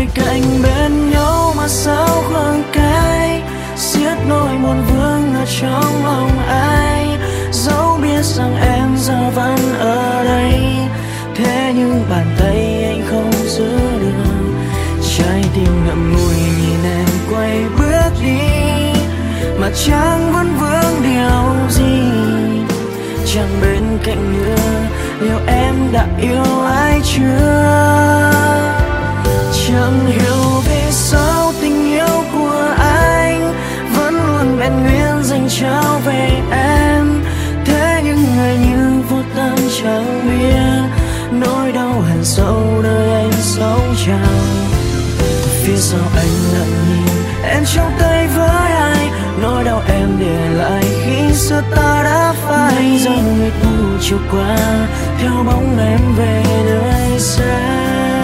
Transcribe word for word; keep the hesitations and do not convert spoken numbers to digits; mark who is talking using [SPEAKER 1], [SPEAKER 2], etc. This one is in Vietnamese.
[SPEAKER 1] ngồi cạnh bên nhau mà sao khoảng cách xiết nỗi buồn vương ở trong lòng ai. Dẫu biết rằng em giờ vẫn ở đây, thế nhưng bàn tay anh không giữ được. Trái tim ngậm ngùi nhìn em quay bước đi, mà chẳng vẫn vương điều gì. Chẳng bên cạnh nữa, liệu em đã yêu ai chưa? Chẳng hiểu vì sao tình yêu của anh vẫn luôn bền nguyên dành trao về em. Thế nhưng người như vô tâm chẳng biết nỗi đau hằn sâu nơi anh sống trào. Phía sau anh lặng nhìn em trong tay với ai, nỗi đau em để lại khi xưa ta đã phai. Bây giờ người thu chiều qua theo bóng em về nơi xa.